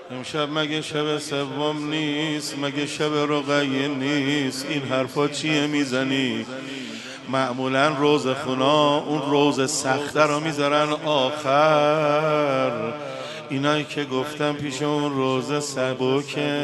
امشب مگه شب سوم نیست؟ مگه شب رقیه نیست؟ این حرفا چیه میزنی؟ معمولا روز خونا اون روز سخته رو میذارن آخر، اینایی که گفتم پیش اون روز سبکه.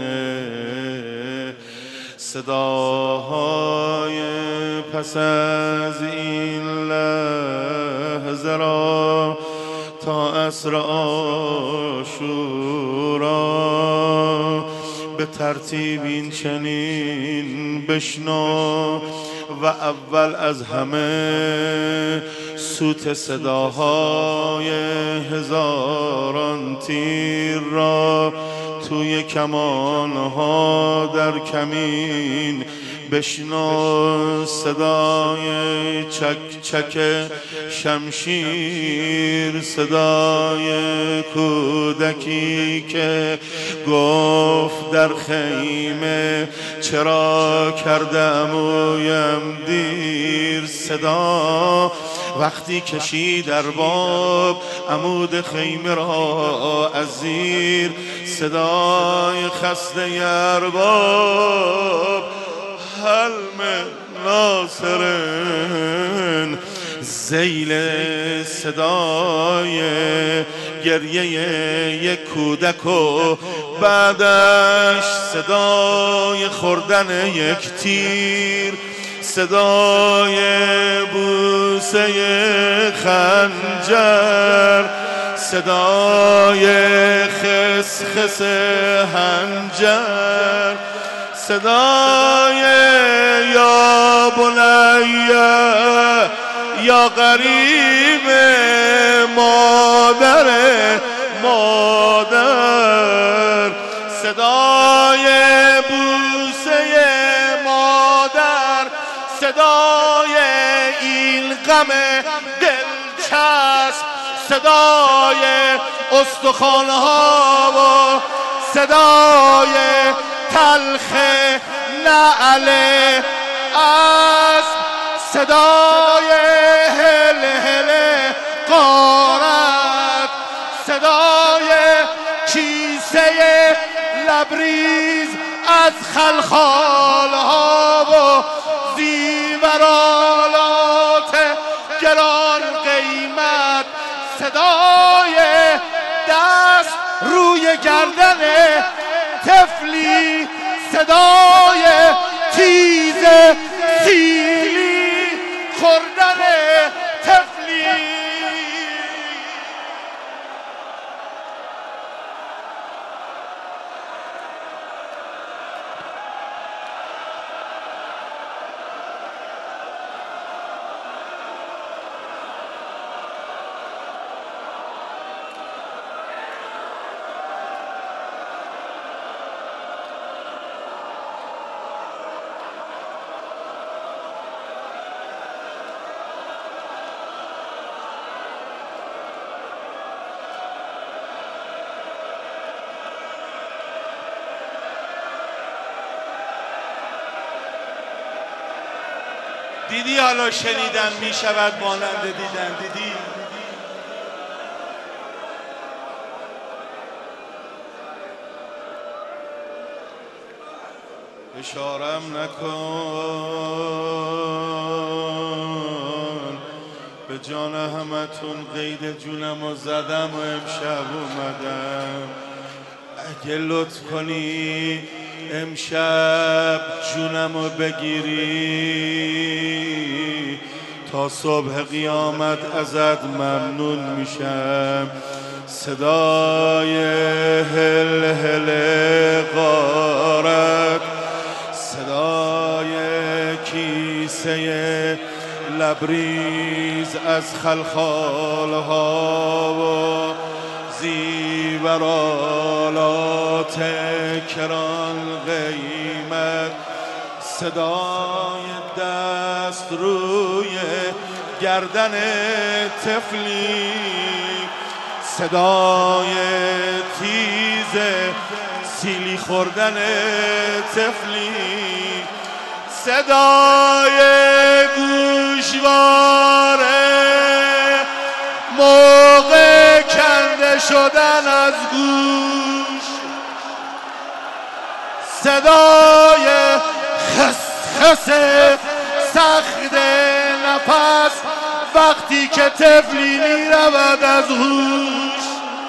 صداهای پس از این لحظه را تا عصر عاشورا به ترتیب این چنین بشنو و اول از همه سوت صداهای هزاران تیر را توی کمانها در کمین بشنو. صدای چک چک شمشیر، صدای کودکی که گفت در خیمه چرا کردم مویم دیر. صدا وقتی کشید ارباب عمود خیمه را از زیر، صدای خسته ارباب حلم ناصرن، ذیل صدای گریه یک کودک و بعدش صدای خوردن یک تیر، صدای بوسه خنجر، صدای خسخس هنجر، صدای یا بنیه یا غریب مادر مادر، صدای بوسه مادر، صدای این غم دلچسب، صدای استخوان‌ها و صدای تلخ نعل اسب، صدای هل هل غارت، صدای کیسه لبریز از خلخال‌ها و زیورالات گران قیمت، صدای دست روی گردن طفلی، صدای تیز سیلی خوردن طفلی. دیدی حالا شنیدن می شود مانند دیدن؟ دیدی؟ اشارم نکن به جان همتون، قید جونم و زدم و امشب اومدم. اگه لطف کنی امشب جونمو بگیری تا صبح قیامت ازت ممنون میشم. صدای هل هل غارت، صدای کیسه لبریز از خلخال‌ها و زیورالات کران قیمت، صدای دست روی گردن طفلی، صدای تیز سیلی خوردن طفلی، صدای گوشواره موقع کنده شدن از گوش، صدای خس سخت نفس وقتی که طفلی میرود از هوش.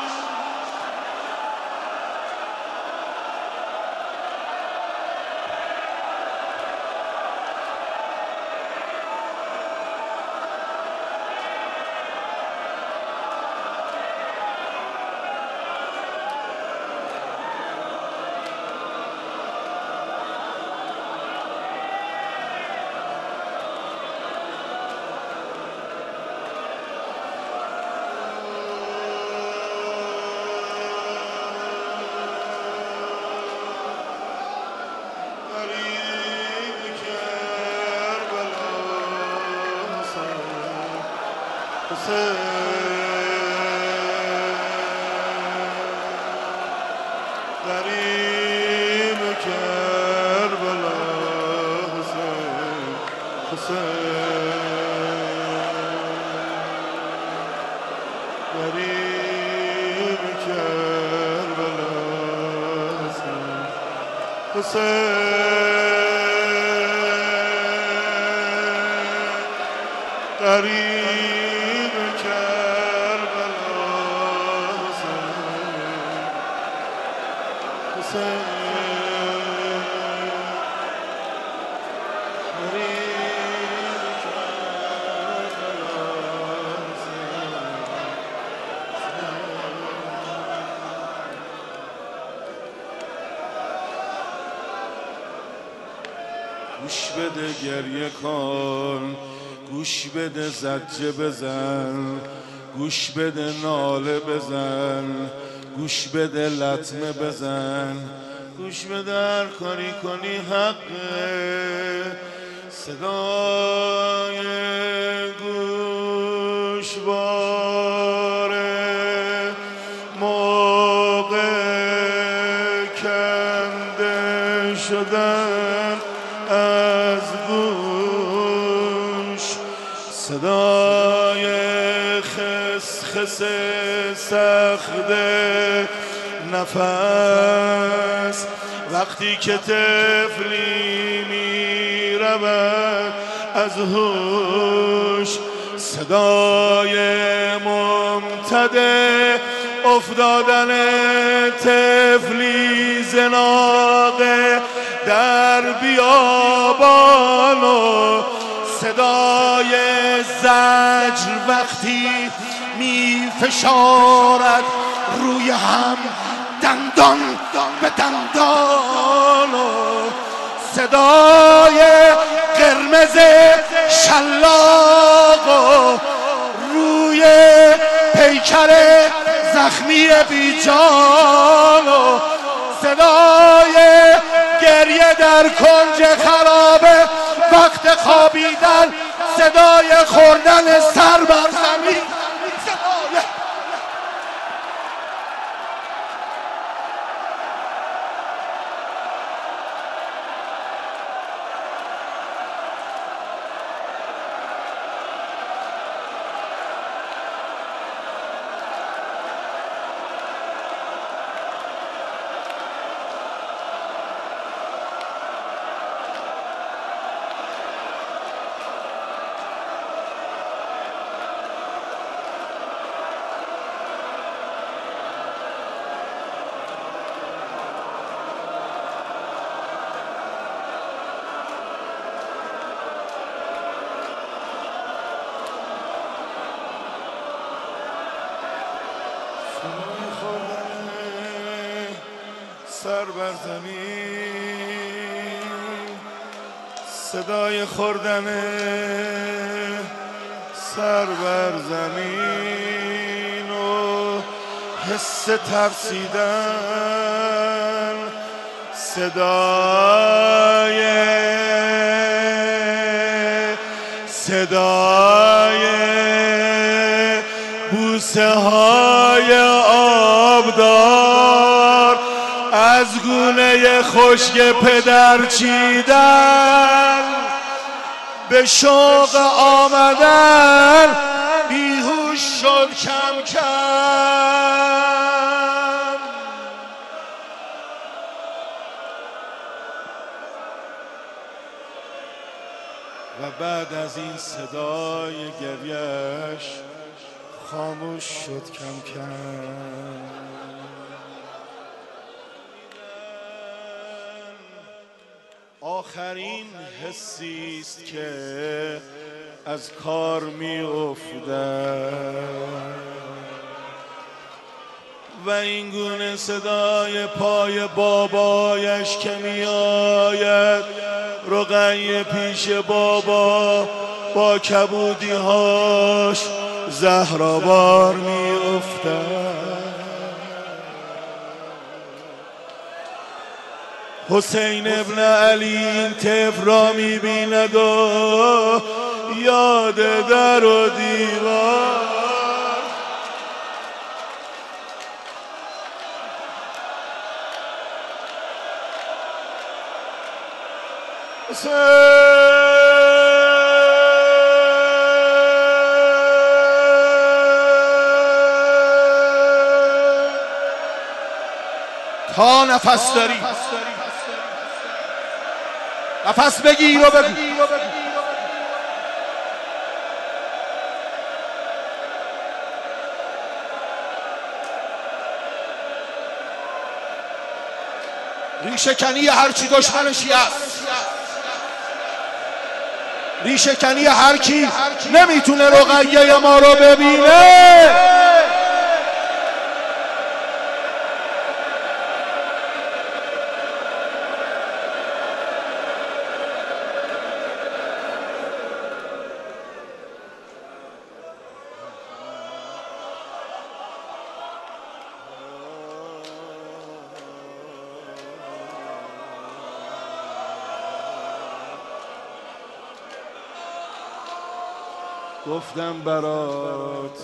غریب کربلا غریب کربلا غریب کربلا گوش بده گریه کن، گوش بده زجه بزن، گوش بده ناله بزن، گوش بده لطمه بزن، گوش بده هر کاری کنی حقه. صدای گوشواره موقع کنده شدن از گوش، صدای خس سخت نفس وقتی که طفلی می رود از هوش، صدای ممتده افتادن طفلی زناقه در بیابان و صدای زجر وقتی می فشارد روی هم دندان به دندان و صدای قرمز شلاق و روی پیکر زخمی بیجان و صدای گریه در کنج خرابه وقت خوابیدن، صدای خوردن سر بر زمین، سر بر زمین، صدای خوردن سر بر زمین و حس ترسیدن، صدای بوسه های آبدار از گونه خشک پدر چیدن، به شوق آمدن بیهوش شد کم کم. و بعد از این صدای گریهش خاموش شد کم کم. آخرین حسی است که از کار می افتد و این گونه صدای پای بابایش که می آید، رقیه پیش بابا با کبودی هاش زهرآوار می افتد. حسین ابن علی این طفل را می بیند و یاد در و دیوار. تا نفس داری نفس بگیر و بگو. ریشه کنی هرچی دشمنشی است، ریشه کنی هر کی نمیتونه رقیه ما رو ببینه. گفتم برات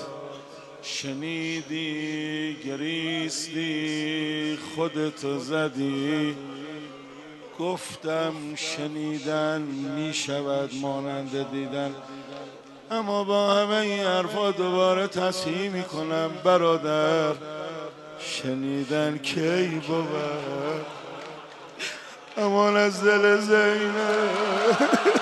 شنیدی، گریستی، خودتو زدی. گفتم شنیدن میشود مانند دیدن، اما با همه این حرفا دوباره تصحیح میکنم برادر، شنیدن کی بود؟ امان از دل زینب.